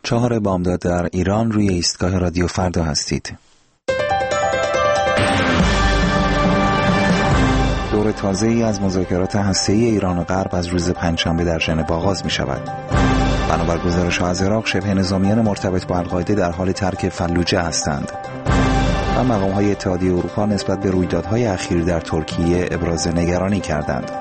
4 بامداد در ایران روی ایستگاه رادیو فردا هستید. دور تازه‌ای از مذاکرات هسته‌ای ایران و غرب از روز پنجشنبه در ژنو آغاز می‌شود. بنابر گزارش‌ها از عراق، شبه نظامیان مرتبط با القاعده در حال ترک فلوجه هستند و مقام‌های اتحادیه اروپا نسبت به رویدادهای اخیر در ترکیه ابراز نگرانی کردند.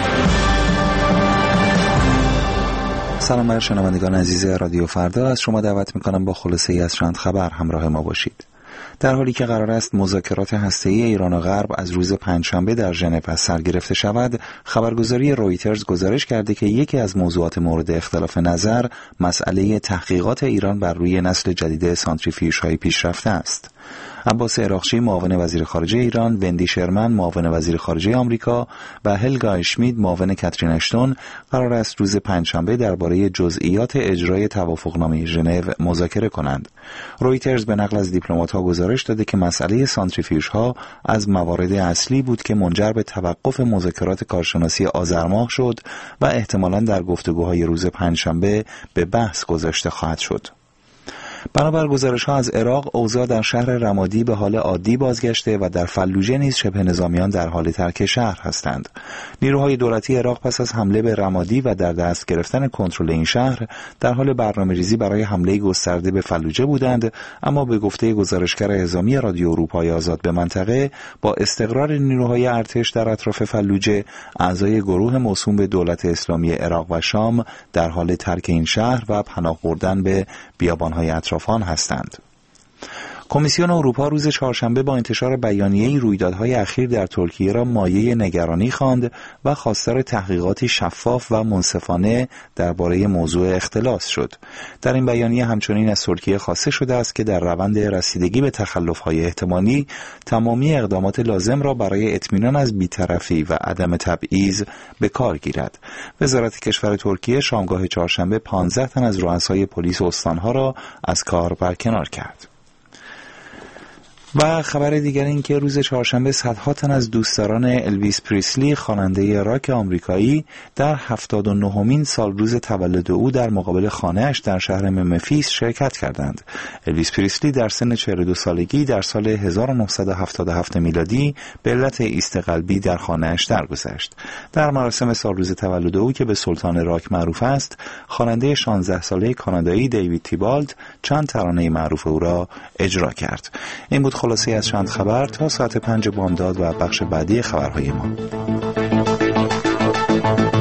سلام بر شنوندگان عزیز رادیو فردا، از شما دعوت می‌کنم با خلاصه‌ای از چند خبر همراه ما باشید. در حالی که قرار است مذاکرات هسته‌ای ایران و غرب از روز پنجشنبه در ژنو سر گرفته شود، خبرگزاری رویترز گزارش کرده که یکی از موضوعات مورد اختلاف نظر مسئله تحقیقات ایران بر روی نسل جدید سانتریفیوژهای پیشرفته است. عباس عراقچی معاون وزیر خارجه ایران، وندی شرمن معاون وزیر خارجه آمریکا و هلگا اشمیت معاون کاترین اشتون قرار است روز پنجشنبه درباره جزئیات اجرای توافقنامه ژنو مذاکره کنند. رویترز به نقل از دیپلمات‌ها گزارش داده که مسئله سانتریفیوژها از موارد اصلی بود که منجر به توقف مذاکرات کارشناسی آذر ماه شد و احتمالاً در گفتگوهای روز پنجشنبه به بحث گذاشته خواهد شد. بنابر گزارش‌ها از عراق، اوضاع در شهر رمادی به حال عادی بازگشته و در فلوجه نیز شبه نظامیان در حال ترک شهر هستند. نیروهای دولتی عراق پس از حمله به رمادی و در دست گرفتن کنترل این شهر در حال برنامه‌ریزی برای حمله گسترده به فلوجه بودند، اما به گفته گزارشگر اعزامی رادیو اروپای آزاد به منطقه، با استقرار نیروهای ارتش در اطراف فلوجه، اعضای گروه موسوم به دولت اسلامی عراق و شام در حال ترک این شهر و پناه بردن به بیابان‌های اطرافان هستند. کمیسیون اروپا روز چهارشنبه با انتشار بیانیه‌ای رویدادهای اخیر در ترکیه را مایه نگرانی خواند و خواستار تحقیقاتی شفاف و منصفانه درباره موضوع اختلاس شد. در این بیانیه همچنین از ترکیه خواسته شده است که در روند رسیدگی به تخلف‌های احتمالی تمامی اقدامات لازم را برای اطمینان از بی‌طرفی و عدم تبعیض به کار گیرد. وزارت کشور ترکیه شامگاه چهارشنبه 15 تن از رؤسای پلیس استانها را از کار برکنار کرد. و خبر دیگر این که روز چهارشنبه صدها تن از دوستداران الویس پریسلی، خواننده راک آمریکایی، در 79مین سالروز تولد او در مقابل خانه‌اش در شهر ممفیس شرکت کردند. الویس پریسلی در سن 42 سالگی در سال 1977 میلادی به علت ایست قلبی در خانه‌اش درگذشت. در مراسم سالروز تولد او که به سلطان راک معروف است، خواننده 16 ساله کانادایی دیوید تیبالد چند ترانه معروف او را اجرا کرد. این بود خلاصه از چند خبر تا ساعت 5 بامداد و بخش بعدی خبرهای ما.